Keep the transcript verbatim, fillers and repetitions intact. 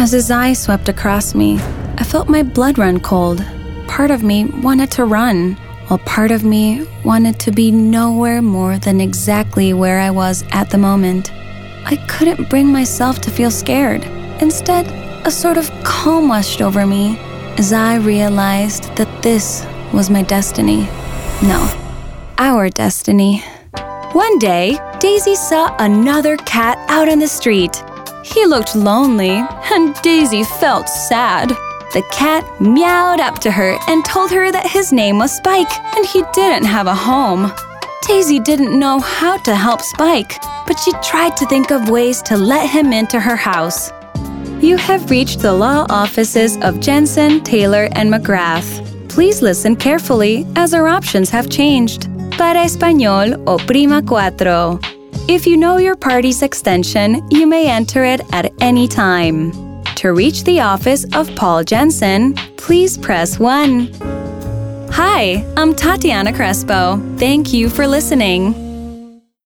As his eye swept across me, I felt my blood run cold. Part of me wanted to run, while part of me wanted to be nowhere more than exactly where I was at the moment. I couldn't bring myself to feel scared. Instead, a sort of calm washed over me as I realized that this was my destiny. No, our destiny. One day, Daisy saw another cat out in the street. He looked lonely, and Daisy felt sad. The cat meowed up to her and told her that his name was Spike, and he didn't have a home. Daisy didn't know how to help Spike, but she tried to think of ways to let him into her house. You have reached the law offices of Jensen, Taylor, and McGrath. Please listen carefully as our options have changed. Para Español, oprima cuatro. If you know your party's extension, you may enter it at any time. To reach the office of Paul Jensen, please press one. Hi, I'm Tatiana Crespo. Thank you for listening.